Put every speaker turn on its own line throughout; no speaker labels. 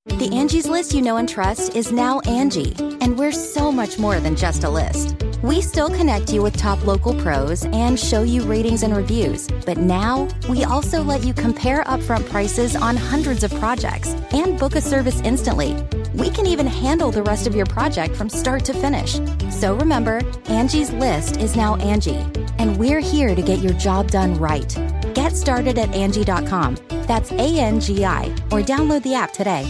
The Angie's List you know and trust is now Angie, and we're so much more than just a list. We still connect you with top local pros and show you ratings and reviews, but now we also let you compare upfront prices on hundreds of projects and book a service instantly. We can even handle the rest of your project from start to finish. So remember, Angie's List is now Angie, and we're here to get your job done right. Get started at Angie.com. That's ANGI, or download the app today.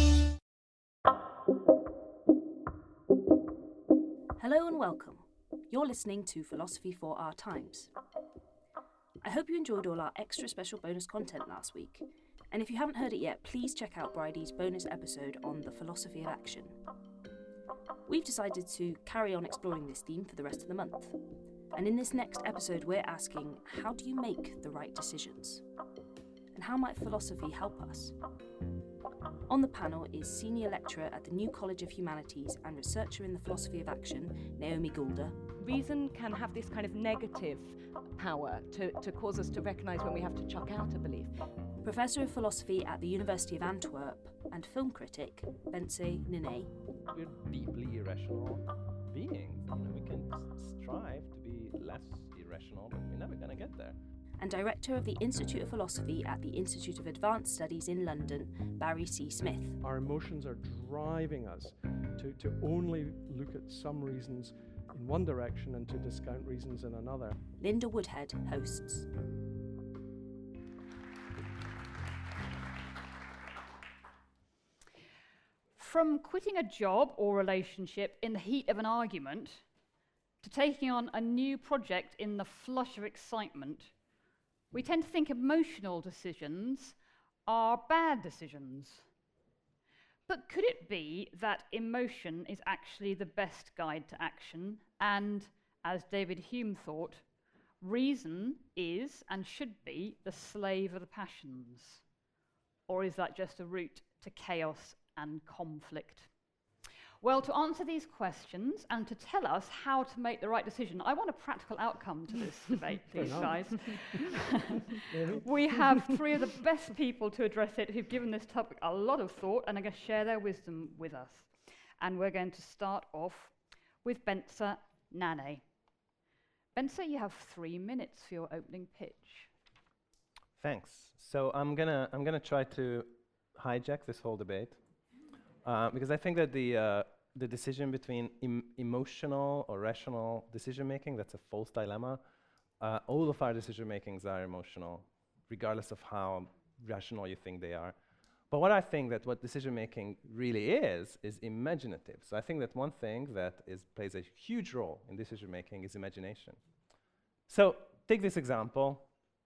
Hello and welcome. You're listening to Philosophy for Our Times. I hope you enjoyed all our extra special bonus content last week, and if you haven't heard it yet, please check out Bridie's bonus episode on the philosophy of action. We've decided to carry on exploring this theme for the rest of the month, and in this next episode we're asking, how do you make the right decisions? And how might philosophy help us? On the panel is Senior Lecturer at the New College of Humanities and Researcher in the Philosophy of Action, Naomi Goulder.
Reason can have this kind of negative power to cause us to recognise when we have to chuck out a belief.
Professor of Philosophy at the University of Antwerp and film critic, Bence Nene.
We're deeply irrational beings. We can strive to be less irrational, but we're never going to get there.
And Director of the Institute of Philosophy at the Institute of Advanced Studies in London, Barry C. Smith.
Our emotions are driving us to only look at some reasons in one direction and to discount reasons in another.
Linda Woodhead hosts.
From quitting a job or relationship in the heat of an argument to taking on a new project in the flush of excitement, we tend to think emotional decisions are bad decisions. But could it be that emotion is actually the best guide to action, and, as David Hume thought, reason is and should be the slave of the passions? Or is that just a route to chaos and conflict? Well, to answer these questions and to tell us how to make the right decision, I want a practical outcome to this debate, please, guys. We have three of the best people to address it who've given this topic a lot of thought and are going to share their wisdom with us. And we're going to start off with Bence Nene. Bence, you have 3 minutes for your opening pitch.
Thanks. So I'm gonna try to hijack this whole debate because I think that the decision between emotional or rational decision making, that's a false dilemma. All of our decision makings are emotional, regardless of how rational you think they are. But what decision making really is imaginative. So I think that one thing that plays a huge role in decision making is imagination. So take this example,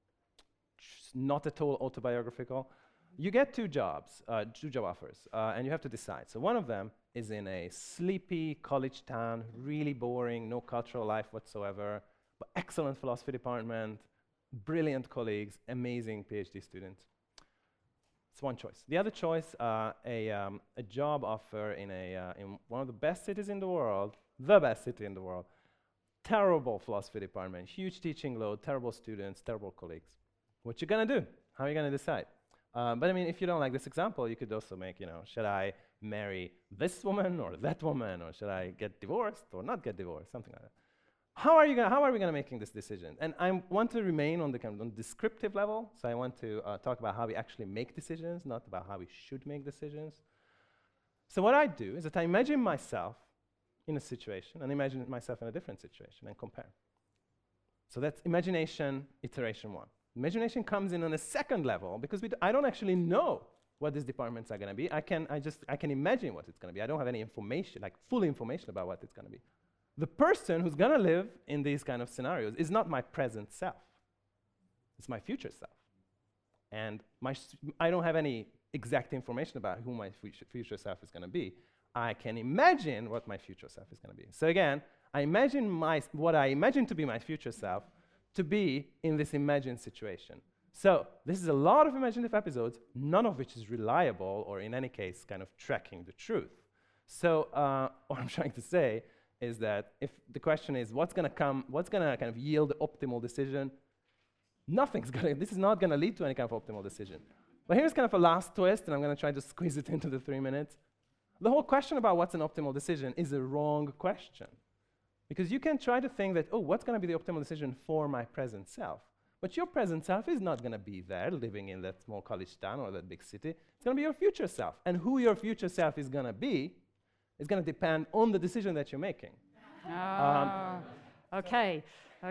not at all autobiographical. You get two job offers, and you have to decide. So one of them is in a sleepy college town, really boring, no cultural life whatsoever, but excellent philosophy department, brilliant colleagues, amazing PhD students. It's one choice. The other choice, a job offer in one of the best cities in the world, the best city in the world, terrible philosophy department, huge teaching load, terrible students, terrible colleagues. What you gonna do? How are you gonna decide? But I mean, if you don't like this example, you could also make, should I marry this woman or that woman, or should I get divorced or not get divorced, something like that. How are we gonna making this decision? And I want to remain on the kind of descriptive level, so I want to talk about how we actually make decisions, not about how we should make decisions. So what I do is that I imagine myself in a situation and imagine myself in a different situation and compare. So that's imagination, iteration one. Imagination comes in on a second level because I don't actually know what these departments are going to be. I can imagine what it's going to be. I don't have any information, like full information about what it's going to be. The person who's going to live in these kind of scenarios is not my present self. It's my future self. And I don't have any exact information about who my future self is going to be. I can imagine what my future self is going to be. So again, I imagine what I imagine to be my future self to be in this imagined situation. So this is a lot of imaginative episodes, none of which is reliable or in any case kind of tracking the truth. So what I'm trying to say is that if the question is what's going to kind of yield the optimal decision, this is not going to lead to any kind of optimal decision. But here's kind of a last twist, and I'm going to try to squeeze it into the 3 minutes. The whole question about what's an optimal decision is a wrong question. Because you can try to think that, oh, what's going to be the optimal decision for my present self? But your present self is not going to be there, living in that small college town or that big city. It's going to be your future self. And who your future self is going to be is going to depend on the decision that you're making.
Okay.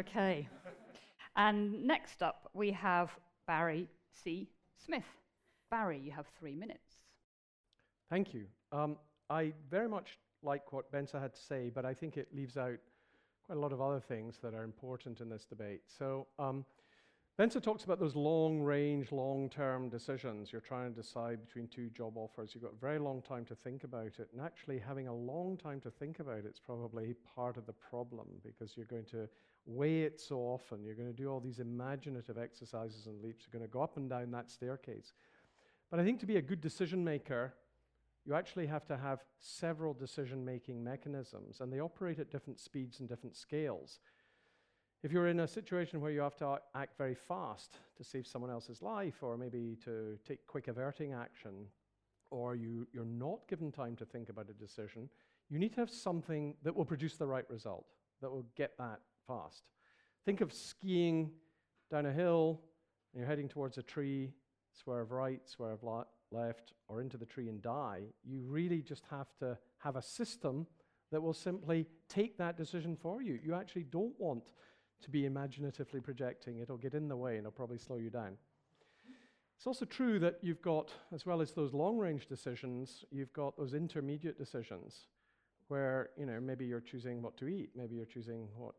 And next up, we have Barry C. Smith. Barry, you have 3 minutes.
Thank you. I very much like what Benza had to say, but I think it leaves out quite a lot of other things that are important in this debate. So Benza talks about those long-range, long-term decisions. You're trying to decide between 2 job offers. You've got a very long time to think about it. And actually, having a long time to think about it's probably part of the problem, because you're going to weigh it so often. You're going to do all these imaginative exercises and leaps. You're going to go up and down that staircase. But I think to be a good decision maker, you actually have to have several decision-making mechanisms, and they operate at different speeds and different scales. If you're in a situation where you have to act very fast to save someone else's life, or maybe to take quick averting action, or you're not given time to think about a decision, you need to have something that will produce the right result, that will get that fast. Think of skiing down a hill, and you're heading towards a tree, swerve right, swerve left, or into the tree and die. You really just have to have a system that will simply take that decision for you. You actually don't want to be imaginatively projecting. It'll get in the way and it'll probably slow you down. It's also true that you've got, as well as those long-range decisions, you've got those intermediate decisions where, maybe you're choosing what to eat, maybe you're choosing what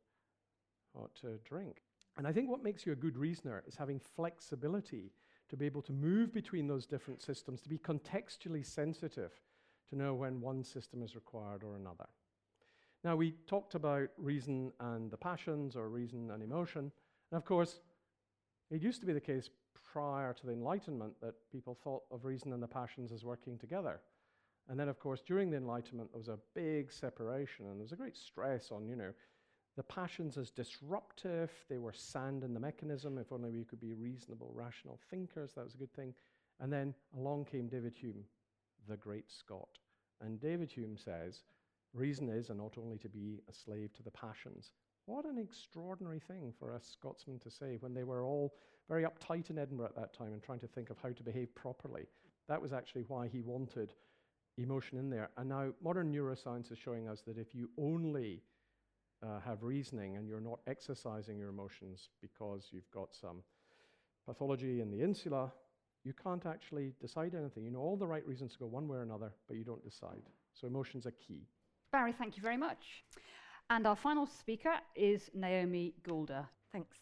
to drink. And I think what makes you a good reasoner is having flexibility to be able to move between those different systems, to be contextually sensitive, to know when one system is required or another. Now, we talked about reason and the passions, or reason and emotion. And of course, it used to be the case prior to the Enlightenment that people thought of reason and the passions as working together. And then, of course, during the Enlightenment, there was a big separation, and there was a great stress on, the passions as disruptive. They were sand in the mechanism. If only we could be reasonable, rational thinkers, that was a good thing. And then along came David Hume, the great Scot. And David Hume says, reason is, and not only to be a slave to the passions. What an extraordinary thing for us Scotsmen to say when they were all very uptight in Edinburgh at that time and trying to think of how to behave properly. That was actually why he wanted emotion in there. And now modern neuroscience is showing us that if you only have reasoning and you're not exercising your emotions because you've got some pathology in the insula, you can't actually decide anything. You know all the right reasons to go one way or another, but you don't decide. So emotions are key.
Barry, thank you very much. And our final speaker is Naomi Goulder.
Thanks.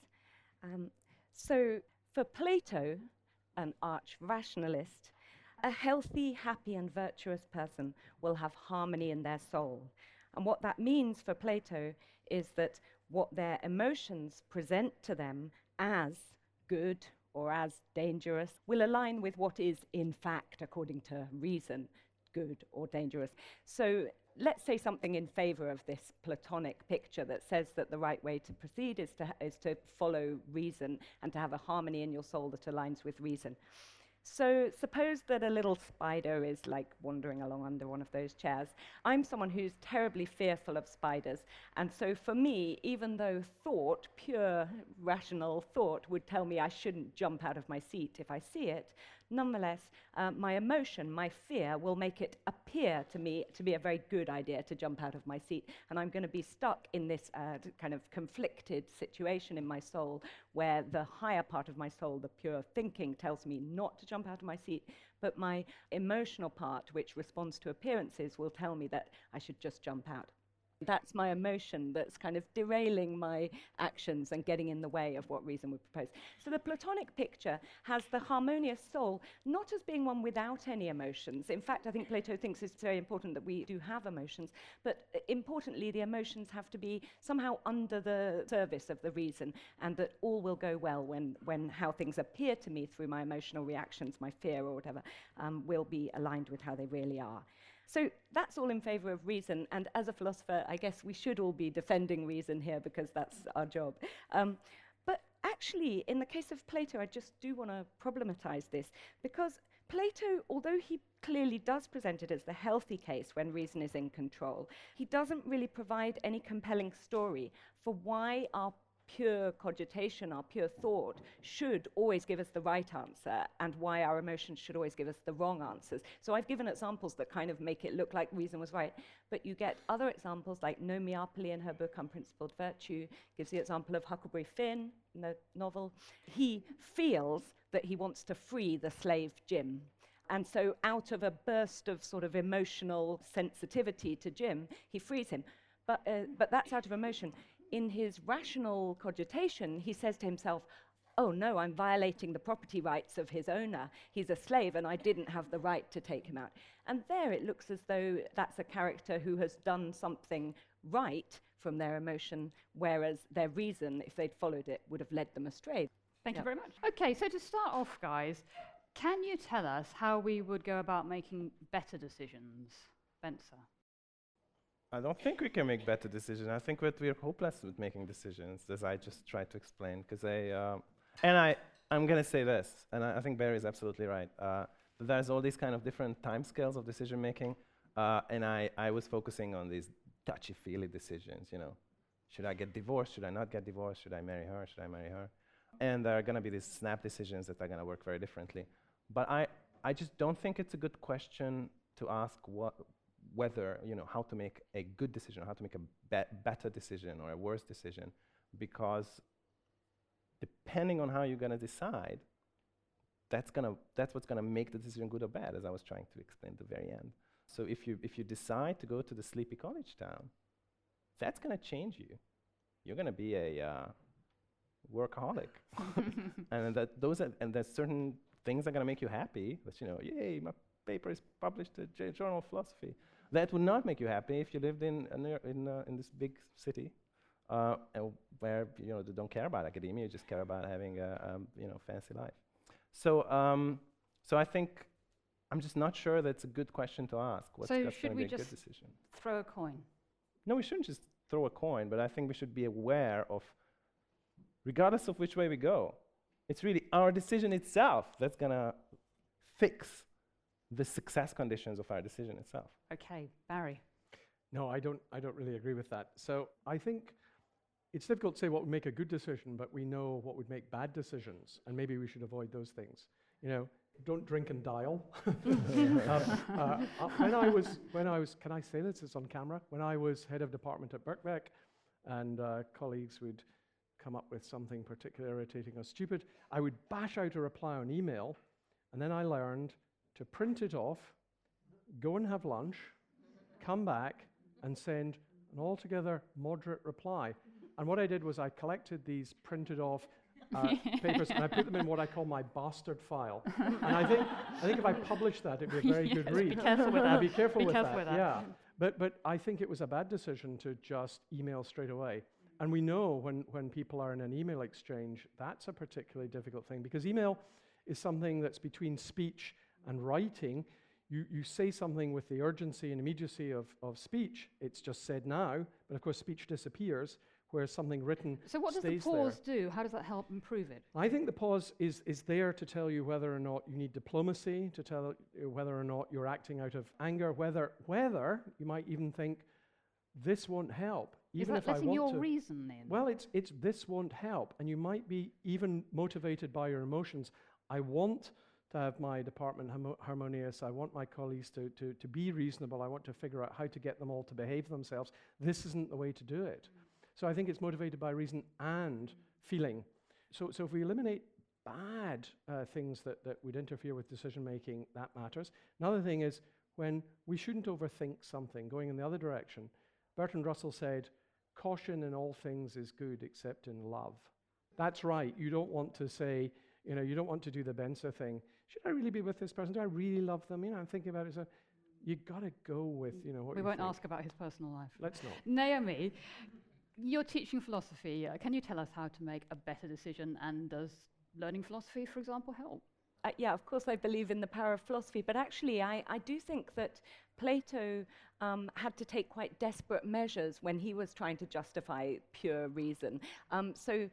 So for Plato, an arch rationalist, a healthy, happy and virtuous person will have harmony in their soul. And what that means for Plato is that what their emotions present to them as good or as dangerous will align with what is in fact, according to reason, good or dangerous. So let's say something in favor of this Platonic picture that says that the right way to proceed is to follow reason and to have a harmony in your soul that aligns with reason. So suppose that a little spider is like wandering along under one of those chairs. I'm someone who's terribly fearful of spiders. And so for me, even though thought, pure rational thought, would tell me I shouldn't jump out of my seat if I see it, nonetheless, my emotion, my fear, will make it appear to me to be a very good idea to jump out of my seat. And I'm going to be stuck in this kind of conflicted situation in my soul where the higher part of my soul, the pure thinking, tells me not to jump out of my seat, but my emotional part, which responds to appearances, will tell me that I should just jump out. That's my emotion that's kind of derailing my actions and getting in the way of what reason would propose. So the Platonic picture has the harmonious soul not as being one without any emotions. In fact, I think Plato thinks it's very important that we do have emotions, but importantly, the emotions have to be somehow under the service of the reason, and that all will go well when how things appear to me through my emotional reactions, my fear or whatever, will be aligned with how they really are. So that's all in favor of reason, and as a philosopher, I guess we should all be defending reason here because that's our job. But actually, in the case of Plato, I just do want to problematize this, because Plato, although he clearly does present it as the healthy case when reason is in control, he doesn't really provide any compelling story for why our pure cogitation, our pure thought, should always give us the right answer, and why our emotions should always give us the wrong answers. So I've given examples that kind of make it look like reason was right, but you get other examples, like Naomi Arpley in her book Unprincipled Virtue gives the example of Huckleberry Finn in the novel. He feels that he wants to free the slave Jim. And so out of a burst of sort of emotional sensitivity to Jim, he frees him. But that's out of emotion. In his rational cogitation, he says to himself, oh no, I'm violating the property rights of his owner. He's a slave and I didn't have the right to take him out. And there it looks as though that's a character who has done something right from their emotion, whereas their reason, if they'd followed it, would have led them astray.
Thank you very much. Okay, so to start off, guys, can you tell us how we would go about making better decisions? Spencer?
I don't think we can make better decisions. I think that we're hopeless with making decisions, as I just tried to explain. Because I'm going to say this, and I think Barry is absolutely right. There's all these kind of different timescales of decision making, and I was focusing on these touchy-feely decisions. You know, should I get divorced? Should I not get divorced? Should I marry her? Should I marry her? And there are going to be these snap decisions that are going to work very differently. But I just don't think it's a good question to ask whether, you know, how to make a good decision, or how to make a better decision or a worse decision, because depending on how you're going to decide, that's what's going to make the decision good or bad, as I was trying to explain at the very end. So if you decide to go to the sleepy college town, that's going to change you. You're going to be a workaholic, and there's certain things that are going to make you happy. That, you know, yay, my paper is published in Journal of Philosophy. That would not make you happy if you lived in this big city, where, you know, they don't care about academia. You just care about having a fancy life. So I think I'm just not sure that's a good question to ask. What's
So
going
should
to
we
be a good
just
decision?
throw a coin?
No, we shouldn't just throw a coin, but I think we should be aware of, regardless of which way we go, it's really our decision itself that's going to fix the success conditions of our decision itself.
Okay, Barry.
No, I don't really agree with that. So I think it's difficult to say what would make a good decision, but we know what would make bad decisions, and maybe we should avoid those things. You know, don't drink and dial. When I was, can I say this? It's on camera. When I was head of department at Birkbeck, and colleagues would come up with something particularly irritating or stupid, I would bash out a reply on email, and then I learned to print it off, go and have lunch, come back, and send an altogether moderate reply. And what I did was I collected these printed off papers, and I put them in what I call my bastard file. And I think if I published that, it'd be a very good read.
Be careful with that.
Be careful with
careful with that.
Yeah. But I think it was a bad decision to just email straight away. And we know when people are in an email exchange, that's a particularly difficult thing, because email is something that's between speech and writing. You say something with the urgency and immediacy of speech, it's just said now, but of course speech disappears, whereas something written
So what does the
stays
pause
there.
do? How does that help improve it?
I think the pause is there to tell you whether or not you need diplomacy, to tell you whether or not you're acting out of anger, whether you might even think, this won't help. Even
Is
if
that
I
letting
want
your
to.
reason in?
Well, it's this won't help, and you might be even motivated by your emotions. I want to have my department harmonious. I want my colleagues to be reasonable. I want to figure out how to get them all to behave themselves. This isn't the way to do it. So I think it's motivated by reason and feeling. So if we eliminate bad things that would interfere with decision making, that matters. Another thing is when we shouldn't overthink something. Going in the other direction, Bertrand Russell said, "Caution in all things is good except in love." That's right. You don't want to say, you don't want to do the Benser thing. Should I really be with this person? Do I really love them? I'm thinking about it. So you got to go with, what
We
you
won't
think.
ask about his personal life.
Let's not.
Naomi, you're teaching philosophy. Can you tell us how to make a better decision, and does learning philosophy, for example, help?
Yeah, of course I believe in the power of philosophy, but actually I do think that Plato had to take quite desperate measures when he was trying to justify pure reason. So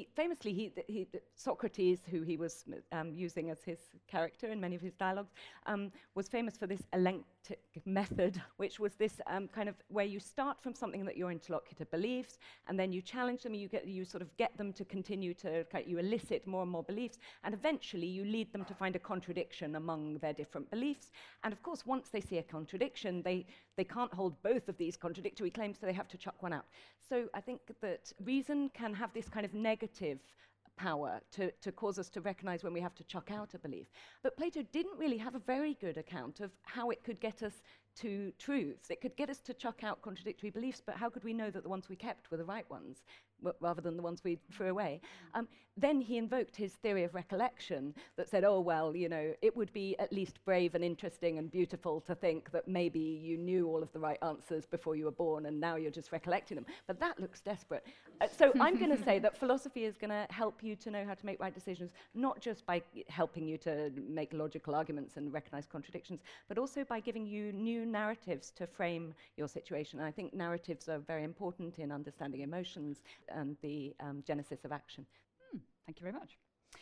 Socrates, who he was using as his character in many of his dialogues, was famous for this elenctic method, which was this kind of where you start from something that your interlocutor believes, and then you challenge them, you sort of get them to continue to, you elicit more and more beliefs, and eventually you lead them to find a contradiction among their different beliefs. And of course, once they see a contradiction, they can't hold both of these contradictory claims, so they have to chuck one out. So I think that reason can have this kind of negative power to cause us to recognize when we have to chuck out a belief. But Plato didn't really have a very good account of how it could get us to truths. It could get us to chuck out contradictory beliefs, but how could we know that the ones we kept were the right ones, rather than the ones we threw away? Then he invoked his theory of recollection that said, oh, well, you know, it would be at least brave and interesting and beautiful to think that maybe you knew all of the right answers before you were born and now you're just recollecting them. But that looks desperate. So I'm going to say that philosophy is going to help you to know how to make right decisions, not just by helping you to make logical arguments and recognize contradictions, but also by giving you new narratives to frame your situation. And I think narratives are very important in understanding emotions and the genesis of action.
Thank you very much.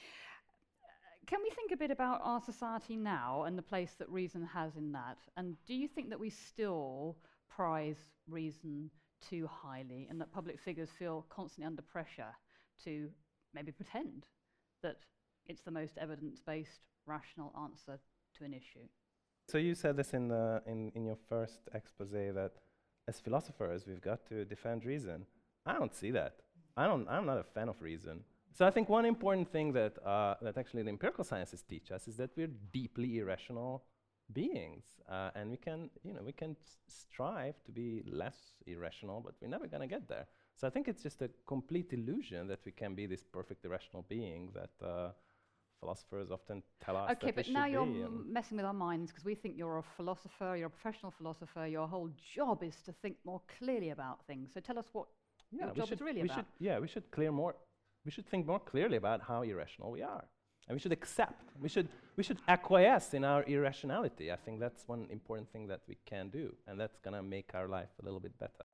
Can we think a bit about our society now and the place that reason has in that? And do you think that we still prize reason too highly and that public figures feel constantly under pressure to maybe pretend that it's the most evidence-based, rational answer to an issue?
So you said this in your first expose, that as philosophers we've got to defend reason. I don't see that. I'm not a fan of reason. So I think one important thing that actually the empirical sciences teach us is that we're deeply irrational beings, and we can strive to be less irrational, but we're never going to get there. So I think it's just a complete illusion that we can be this perfect irrational being that philosophers often tell us.
Okay, but now you're messing with our minds, because we think you're a philosopher, you're a professional philosopher. Your whole job is to think more clearly about things. So tell us what your job is really about.
We should clear more. We should think more clearly about how irrational we are. And we should accept, we should acquiesce in our irrationality. I think that's one important thing that we can do, and that's going to make our life a little bit better.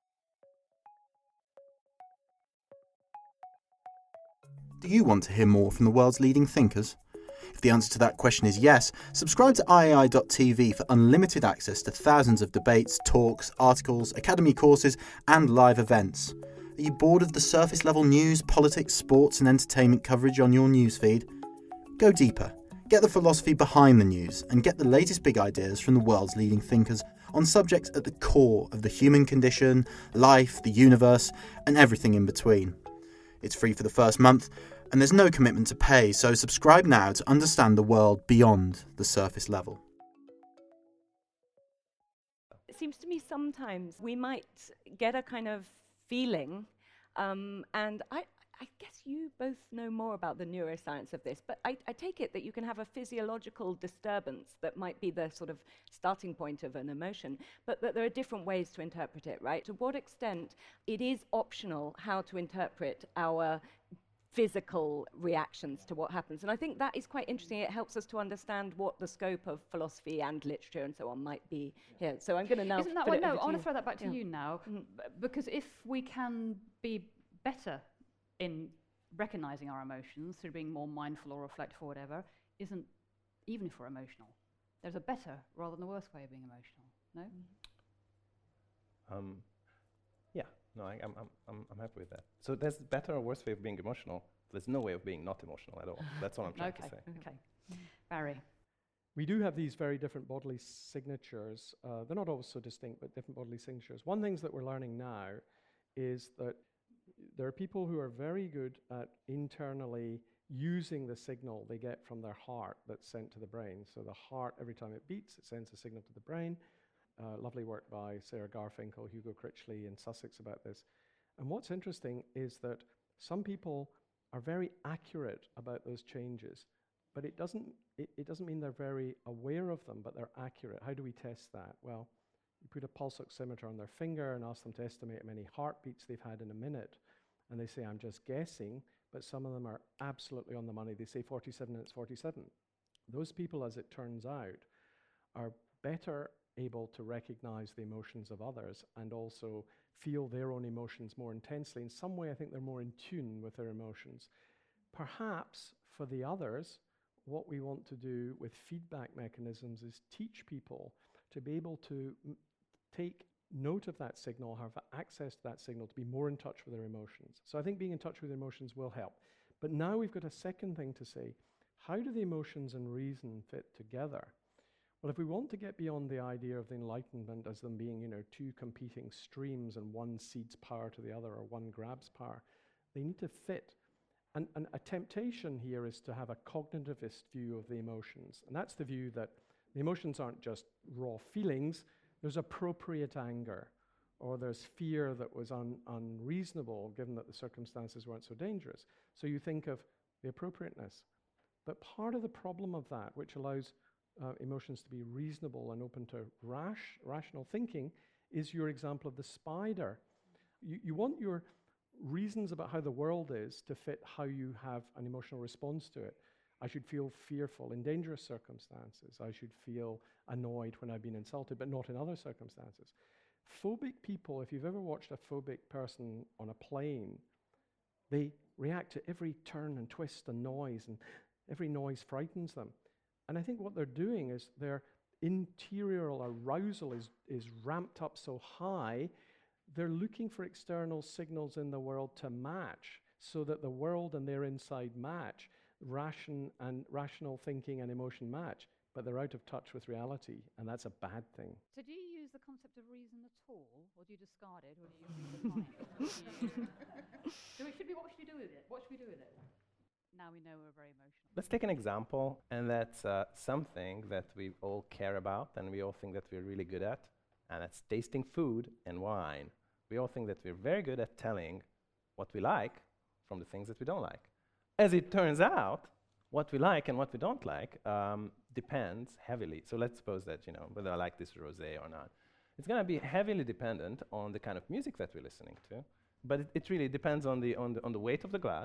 Do you want to hear more from the world's leading thinkers? If the answer to that question is yes, subscribe to iai.tv for unlimited access to thousands of debates, talks, articles, academy courses, and live events. Are you bored of the surface level news, politics, sports and entertainment coverage on your newsfeed? Go deeper, get the philosophy behind the news and get the latest big ideas from the world's leading thinkers on subjects at the core of the human condition, life, the universe and everything in between. It's free for the first month and there's no commitment to pay, so subscribe now to understand the world beyond the surface level.
It seems to me sometimes we might get a kind of feeling, and I guess you both know more about the neuroscience of this, but I take it that you can have a physiological disturbance that might be the sort of starting point of an emotion, but that there are different ways to interpret it, right? To what extent it is optional how to interpret our physical reactions to what happens. And I think that is quite interesting. It helps us to understand what the scope of philosophy and literature and so on might be here. So I'm going to now...
Isn't that right? No, I want to throw that back to you now, because if we can be better in recognizing our emotions through being more mindful or reflective or whatever, even if we're emotional, there's a better rather than a worse way of being emotional, no?
Yeah. No, I'm happy with that. So there's better or worse way of being emotional. There's no way of being not emotional at all. That's what I'm trying to say.
Okay. Barry.
We do have these very different bodily signatures. They're not always so distinct, but different bodily signatures. One thing that we're learning now is that there are people who are very good at internally using the signal they get from their heart that's sent to the brain. So the heart, every time it beats, it sends a signal to the brain. Lovely work by Sarah Garfinkel, Hugo Critchley in Sussex about this. And what's interesting is that some people are very accurate about those changes, but it doesn't mean they're very aware of them, but they're accurate. How do we test that? Well, you put a pulse oximeter on their finger and ask them to estimate how many heartbeats they've had in a minute. And they say, I'm just guessing, but some of them are absolutely on the money. They say 47 and it's 47. Those people, as it turns out, are better able to recognize the emotions of others and also feel their own emotions more intensely. In some way, I think they're more in tune with their emotions. Perhaps for the others, what we want to do with feedback mechanisms is teach people to be able to take note of that signal, have access to that signal, to be more in touch with their emotions. So I think being in touch with their emotions will help. But now we've got a second thing to say. How do the emotions and reason fit together? Well, if we want to get beyond the idea of the Enlightenment as them being, two competing streams and one cedes power to the other or one grabs power, they need to fit. And a temptation here is to have a cognitivist view of the emotions. And that's the view that the emotions aren't just raw feelings. There's appropriate anger, or there's fear that was unreasonable given that the circumstances weren't so dangerous. So you think of the appropriateness. But part of the problem of that, which allows emotions to be reasonable and open to rational thinking, is your example of the spider. You want your reasons about how the world is to fit how you have an emotional response to it. I should feel fearful in dangerous circumstances. I should feel annoyed when I've been insulted, but not in other circumstances. Phobic people, if you've ever watched a phobic person on a plane, they react to every turn and twist and noise, and every noise frightens them. And I think what they're doing is their interior arousal is ramped up so high, they're looking for external signals in the world to match, so that the world and their inside match, rational thinking and emotion match, but they're out of touch with reality, and that's a bad thing.
So do you use the concept of reason at all, or do you discard it, or do you redefine it? What should we do with it? What should we do with it? Now we know we're very emotional.
Let's take an example, and that's something that we all care about and we all think that we're really good at, and that's tasting food and wine. We all think that we're very good at telling what we like from the things that we don't like. As it turns out, what we like and what we don't like depends heavily. So let's suppose that, whether I like this rosé or not. It's going to be heavily dependent on the kind of music that we're listening to, but it really depends on the weight of the glass.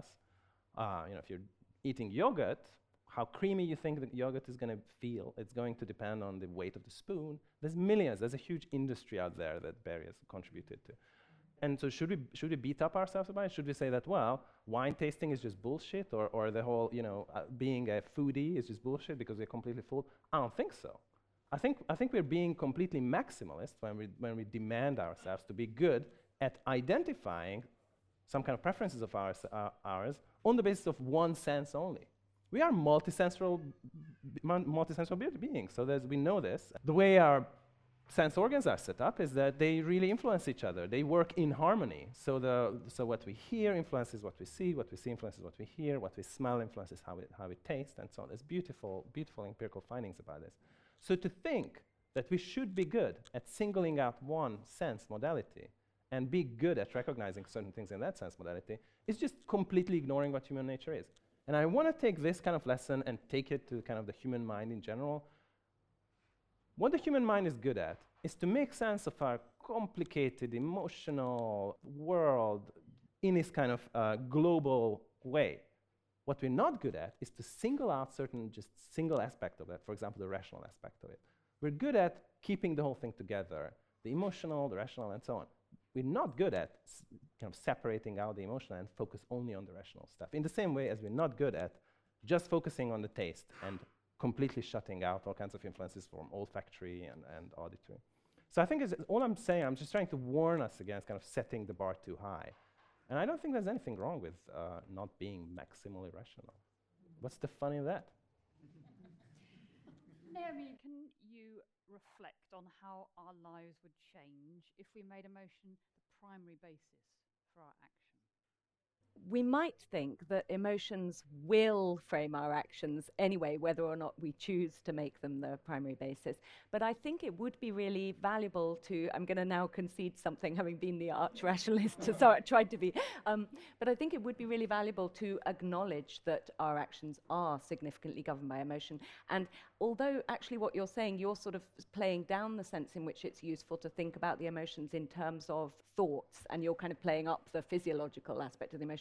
If you're eating yogurt, how creamy you think the yogurt is going to feel, it's going to depend on the weight of the spoon. There's a huge industry out there that Barry has contributed to. And so should we beat up ourselves about it? Should we say that, well, wine tasting is just bullshit, or the whole, being a foodie is just bullshit because we're completely full? I don't think so. I think we're being completely maximalist when we demand ourselves to be good at identifying some kind of preferences of ours on the basis of one sense only. We are multisensory beings, so we know this. The way our sense organs are set up is that they really influence each other. They work in harmony. So what we hear influences what we see influences what we hear, what we smell influences how we taste, and so on. There's beautiful empirical findings about this. So to think that we should be good at singling out one sense modality and be good at recognizing certain things in that sense modality is just completely ignoring what human nature is. And I want to take this kind of lesson and take it to kind of the human mind in general. What the human mind is good at is to make sense of our complicated emotional world in this kind of global way. What we're not good at is to single out certain just single aspect of it, for example, the rational aspect of it. We're good at keeping the whole thing together, the emotional, the rational, and so on. We're not good at kind of separating out the emotional and focus only on the rational stuff. In the same way as we're not good at just focusing on the taste and completely shutting out all kinds of influences from olfactory and auditory. So I think all I'm saying, I'm just trying to warn us against kind of setting the bar too high. And I don't think there's anything wrong with not being maximally rational. What's the fun in that?
Naomi, can you reflect on how our lives would change if we made emotion the primary basis for our action?
We might think that emotions will frame our actions anyway, whether or not we choose to make them the primary basis. But I think it would be really valuable to, I'm going to now concede something, having been the arch rationalist, so I tried to be, but I think it would be really valuable to acknowledge that our actions are significantly governed by emotion. And although actually what you're saying, you're sort of playing down the sense in which it's useful to think about the emotions in terms of thoughts, and you're kind of playing up the physiological aspect of the emotions.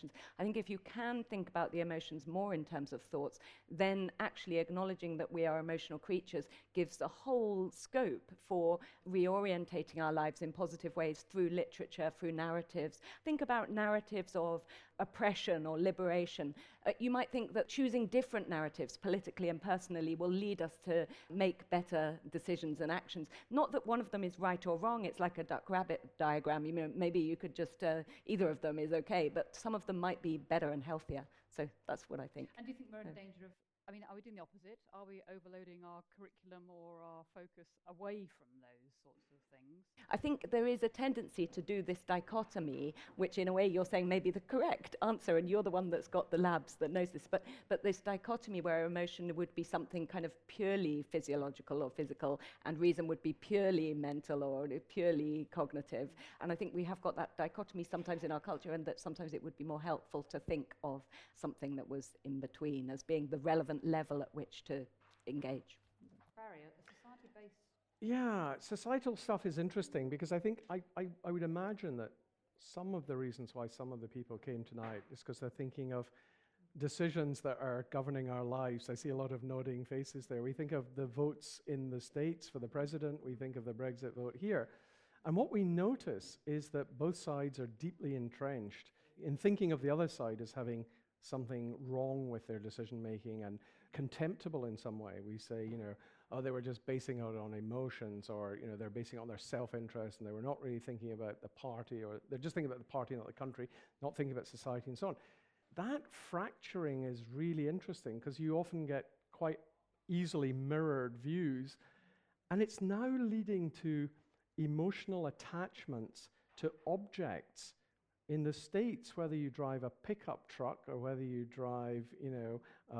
emotions. I think if you can think about the emotions more in terms of thoughts, then actually acknowledging that we are emotional creatures gives a whole scope for reorientating our lives in positive ways through literature, through narratives. Think about narratives of oppression or liberation. You might think that choosing different narratives, politically and personally, will lead us to make better decisions and actions. Not that one of them is right or wrong, it's like a duck-rabbit diagram. You know, maybe you could just, either of them is okay, but some of them might be better and healthier. So that's what I think.
And do you think we're in danger of, I mean, are we doing the opposite? Are we overloading our curriculum or our focus away from those sorts of things?
I think there is a tendency to do this dichotomy, which in a way you're saying may be the correct answer, and you're the one that's got the labs that knows this, but this dichotomy where emotion would be something kind of purely physiological or physical, and reason would be purely mental or purely cognitive. And I think we have got that dichotomy sometimes in our culture, and that sometimes it would be more helpful to think of something that was in between as being the relevant level at which to engage.
Barrier, the society-based.
Yeah, societal stuff is interesting because I think I would imagine that some of the reasons why some of the people came tonight is because they're thinking of decisions that are governing our lives. I see a lot of nodding faces there. We think of the votes in the States for the president, we think of the Brexit vote here. And what we notice is that both sides are deeply entrenched in thinking of the other side as having something wrong with their decision making and contemptible in some way. We say, you know, oh, they were just basing it on emotions, or, you know, they're basing it on their self-interest, and they were not really thinking about the party, or they're just thinking about the party, not the country, not thinking about society and so on. That fracturing is really interesting because you often get quite easily mirrored views, and it's now leading to emotional attachments to objects. In the States, whether you drive a pickup truck or whether you drive, you know,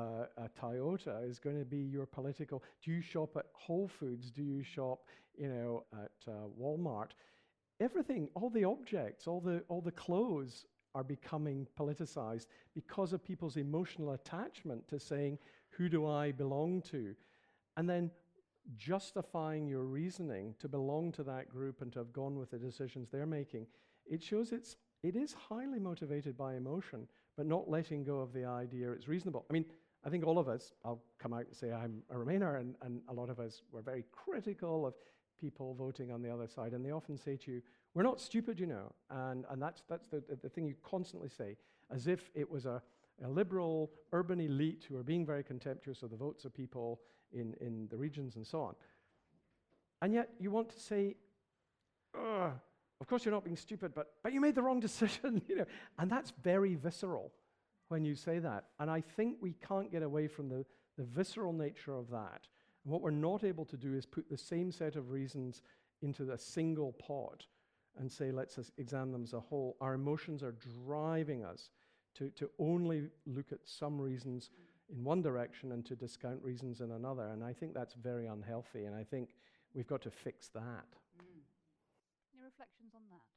a Toyota is going to be your political. Do you shop at Whole Foods? Do you shop, you know, at Walmart? Everything, all the objects, all the clothes are becoming politicized because of people's emotional attachment to saying, who do I belong to? And then justifying your reasoning to belong to that group and to have gone with the decisions they're making. It shows it is highly motivated by emotion, but not letting go of the idea it's reasonable. I mean, I think all of us, I'll come out and say I'm a Remainer, and a lot of us were very critical of people voting on the other side, and they often say to you, we're not stupid, you know, and that's the thing you constantly say, as if it was a liberal urban elite who are being very contemptuous of the votes of people in the regions and so on. And yet you want to say, of course you're not being stupid, but you made the wrong decision, you know. And that's very visceral when you say that. And I think we can't get away from the visceral nature of that. And what we're not able to do is put the same set of reasons into a single pot and say, let's examine them as a whole. Our emotions are driving us to only look at some reasons in one direction and to discount reasons in another. And I think that's very unhealthy, and I think we've got to fix that.
Any reflections on that?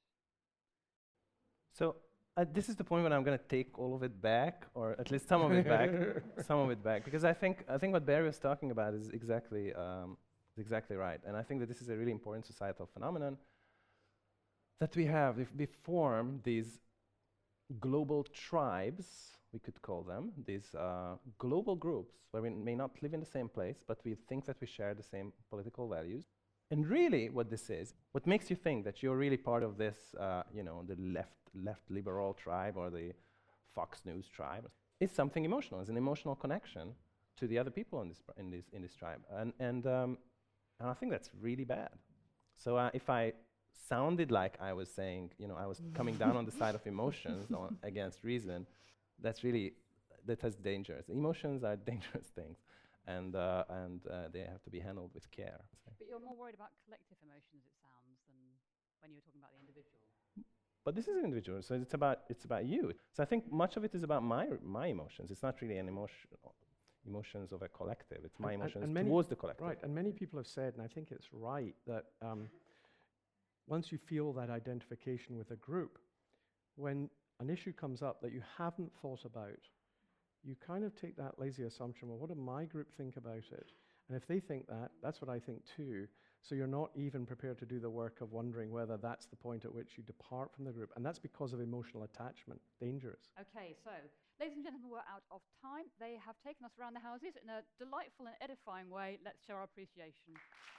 So this is the point when I'm going to take all of it back, or at least some of it back, because I think what Barry was talking about is exactly right, and I think that this is a really important societal phenomenon that we have. If we form these global tribes, we could call them, these global groups where we may not live in the same place, but we think that we share the same political values. And really what this is, what makes you think that you're really part of this, you know, the left liberal tribe or the Fox News tribe, is something emotional. It's an emotional connection to the other people in this tribe. And I think that's really bad. So if I sounded like I was saying, you know, I was coming down on the side of emotions against reason, that has dangers. Emotions are dangerous things, and they have to be handled with care.
But you're more worried about collective emotions, it sounds, than when you're talking about the individual.
But this is an individual, so it's about you. So I think much of it is about my emotions. It's not really an emotions of a collective. It's my emotions towards the collective.
Right, and many people have said, and I think it's right, that once you feel that identification with a group, when an issue comes up that you haven't thought about, you kind of take that lazy assumption, well, what do my group think about it? And if they think that, that's what I think too. So you're not even prepared to do the work of wondering whether that's the point at which you depart from the group. And that's because of emotional attachment. Dangerous.
Okay, so, ladies and gentlemen, we're out of time. They have taken us around the houses in a delightful and edifying way. Let's show our appreciation.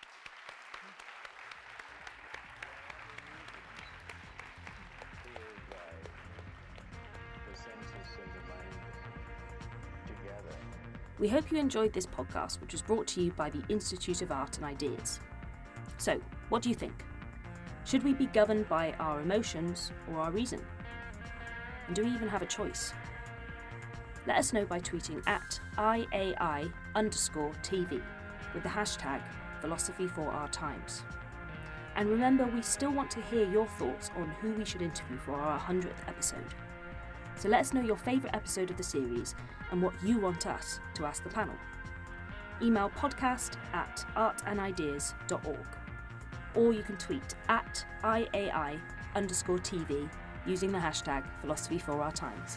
We hope you enjoyed this podcast, which was brought to you by the Institute of Art and Ideas. So, what do you think? Should we be governed by our emotions or our reason? And do we even have a choice? Let us know by tweeting at IAI_TV with the hashtag Philosophy4Our_Times. And remember, we still want to hear your thoughts on who we should interview for our 100th episode. So let us know your favourite episode of the series and what you want us to ask the panel. Email podcast@artandideas.org, or you can tweet at IAI_TV using the hashtag Philosophy4Our_Times.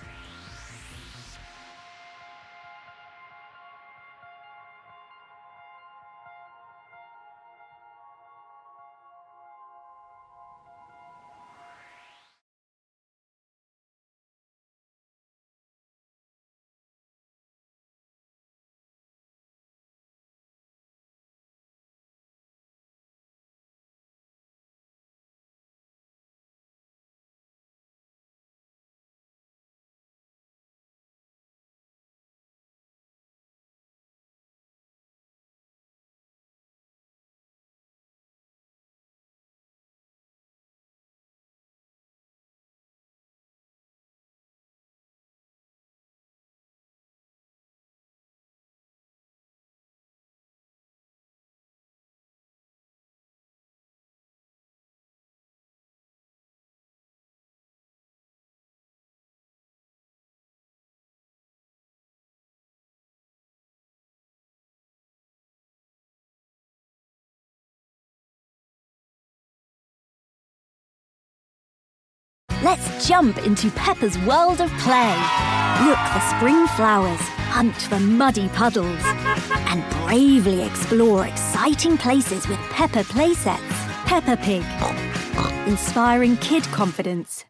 Let's jump into Peppa's world of play. Look for spring flowers, hunt for muddy puddles, and bravely explore exciting places with Peppa playsets. Peppa Pig, inspiring kid confidence.